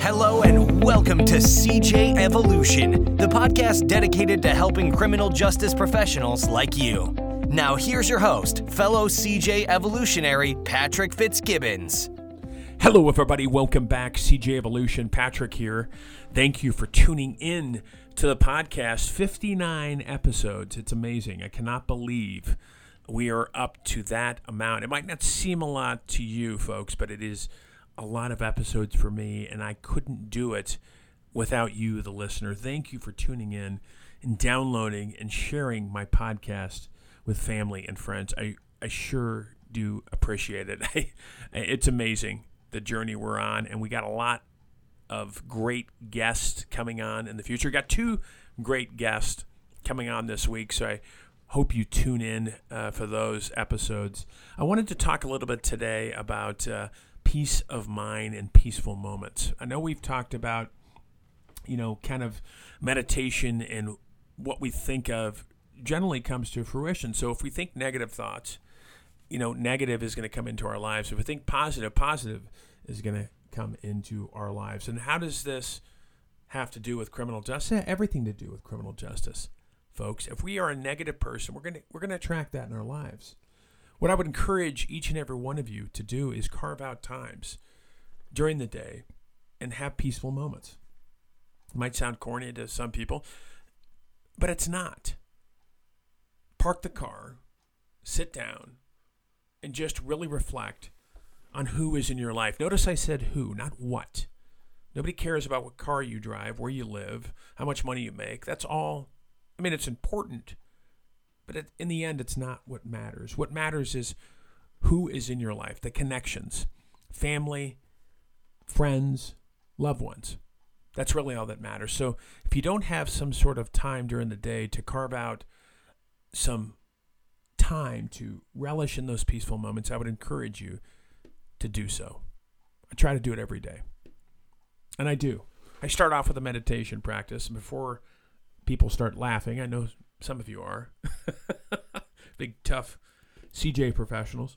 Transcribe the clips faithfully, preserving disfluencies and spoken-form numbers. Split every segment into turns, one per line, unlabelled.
Hello and welcome to C J Evolution, the podcast dedicated to helping criminal justice professionals like you. Now here's your host, fellow C J Evolutionary, Patrick Fitzgibbons.
Hello everybody, welcome back. C J Evolution, Patrick here. Thank you for tuning in to the podcast. fifty-nine episodes. It's amazing. I cannot believe we are up to that amount. It might not seem a lot to you folks, but it is a lot of episodes for me, and I couldn't do it without you, the listener. Thank you for tuning in and downloading and sharing my podcast with family and friends. I, I sure do appreciate it. It's amazing, the journey we're on, and we got a lot of great guests coming on in the future. We got two great guests coming on this week, so I hope you tune in uh, for those episodes. I wanted to talk a little bit today about uh, peace of mind and peaceful moments. I know we've talked about, you know, kind of meditation and what we think of generally comes to fruition. So if we think negative thoughts, you know, negative is going to come into our lives. If we think positive, positive is going to come into our lives. And how does this have to do with criminal justice? Everything to do with criminal justice, folks. If we are a negative person, we're going to we're going to attract that in our lives. What I would encourage each and every one of you to do is carve out times during the day and have peaceful moments. It might sound corny to some people, but it's not. Park the car, sit down, and just really reflect on who is in your life. Notice I said who, not what. Nobody cares about what car you drive, where you live, how much money you make. That's all. I mean, it's important. But in the end, it's not what matters. What matters is who is in your life, the connections, family, friends, loved ones. That's really all that matters. So if you don't have some sort of time during the day to carve out some time to relish in those peaceful moments, I would encourage you to do so. I try to do it every day. And I do. I start off with a meditation practice. And before people start laughing, I know some of you are. Big, tough C J professionals.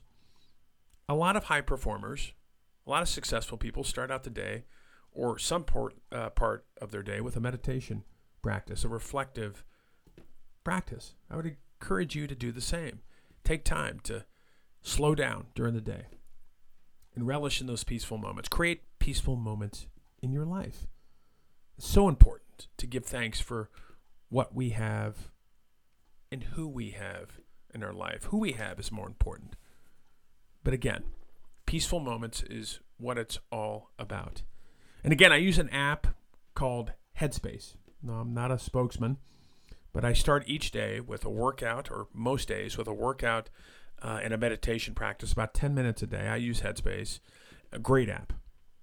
A lot of high performers, a lot of successful people start out the day or some part, uh, part of their day with a meditation practice, a reflective practice. I would encourage you to do the same. Take time to slow down during the day and relish in those peaceful moments. Create peaceful moments in your life. It's so important to give thanks for what we have and who we have in our life. Who we have is more important. But again, peaceful moments is what it's all about. And again, I use an app called Headspace. Now, I'm not a spokesman, but I start each day with a workout, or most days with a workout uh, and a meditation practice, about ten minutes a day. I use Headspace, a great app.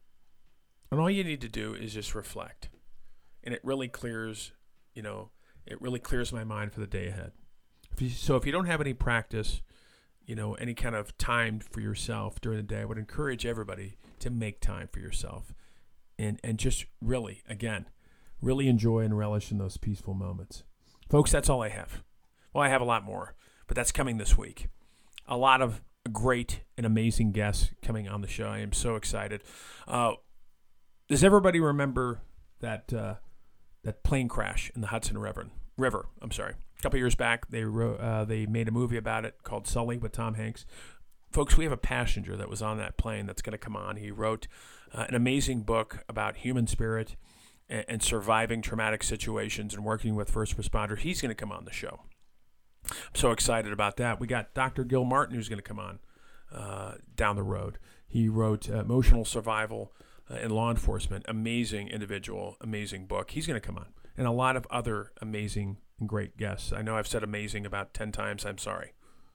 And all you need to do is just reflect. And it really clears, you know, it really clears my mind for the day ahead. If you, so if you don't have any practice, you know, any kind of time for yourself during the day, I would encourage everybody to make time for yourself and, and just really, again, really enjoy and relish in those peaceful moments. Folks, that's all I have. Well, I have a lot more, but that's coming this week. A lot of great and amazing guests coming on the show. I am so excited. Uh, does everybody remember that uh, that plane crash in the Hudson River? River, I'm sorry. A couple years back, they wrote, uh, they made a movie about it called Sully with Tom Hanks. Folks, we have a passenger that was on that plane that's going to come on. He wrote uh, an amazing book about human spirit and, and surviving traumatic situations and working with first responders. He's going to come on the show. I'm so excited about that. We got Doctor Gil Martin who's going to come on uh, down the road. He wrote uh, Emotional Survival uh, in Law Enforcement. Amazing individual, amazing book. He's going to come on. And a lot of other amazing and great guests. I know I've said amazing about ten times. I'm sorry.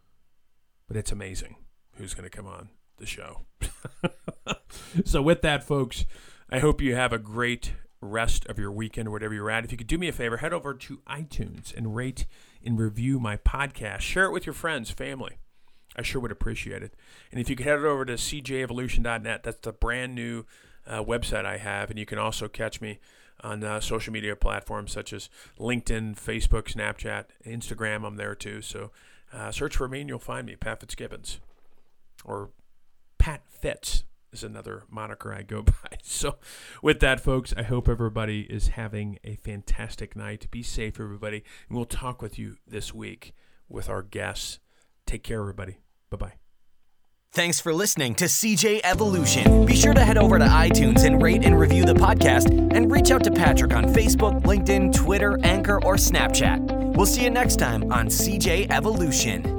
But it's amazing who's going to come on the show. So with that, folks, I hope you have a great rest of your weekend or whatever you're at. If you could do me a favor, head over to iTunes and rate and review my podcast. Share it with your friends, family. I sure would appreciate it. And if you could head over to c j evolution dot net, that's the brand new uh, website I have. And you can also catch me on uh, social media platforms such as LinkedIn, Facebook, Snapchat, Instagram. I'm there too. So uh, search for me and you'll find me, Pat Fitzgibbons. Or Pat Fitz is another moniker I go by. So with that, folks, I hope everybody is having a fantastic night. Be safe, everybody. And we'll talk with you this week with our guests. Take care, everybody. Bye-bye.
Thanks for listening to C J Evolution. Be sure to head over to iTunes and rate and review the podcast, and reach out to Patrick on Facebook, LinkedIn, Twitter, Anchor, or Snapchat. We'll see you next time on C J Evolution.